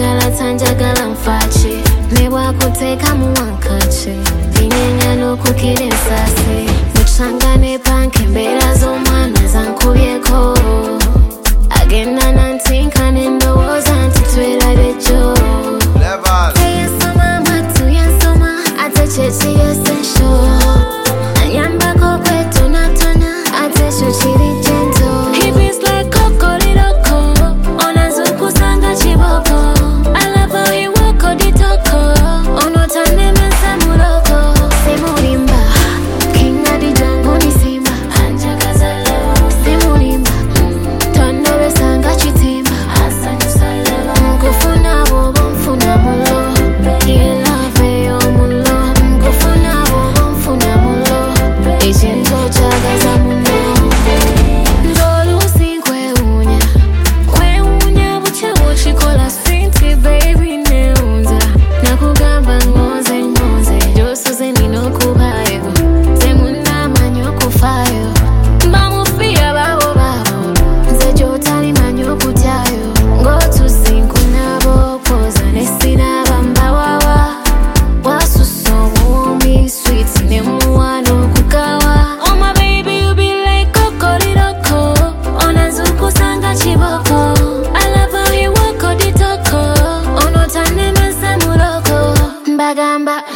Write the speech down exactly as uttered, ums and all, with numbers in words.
Njagala tanjagala mfachi Newa kuteka muwankachi Dinyenya no kukire nsasi Muchangane panke mbera zomwana zankubyeko Agenda nantinka nendowoza ntitwera bejo Eyasoma matu yansoma Ate chechi essential Anyambako kwetu natona Ate chuchiri gento He beats like kokoriroko Onazuku sanga chiboko I love how he woko ditoko Ono tane mensa muloko Simulimba Kinga di jango ni simba Anja kazalo Simulimba Tondo besanga chitimba Asa nyusalo Mkufuna bobo mfuna mulo Ilave yo mulo Mkufuna bobo mfuna mulo Ejento chagaza mulo Ndolu sinkwe unya Kwe unya buche uchikola sinti baby neunza Nakugamba ngoze ngoze Josuze nino kubayo Zemuna manyo kufayo Mbamufia babo babo Nze jotali manyo kutyayo Ngotu sinku nabo Koza nesina bamba wawa Wasuso wumi sweet Nemuwano kukawa Oh my baby you be like kokoriroko Onazuku sanga chiboko I love how he woko ditoko Ono tane mensa muloko Mbagamba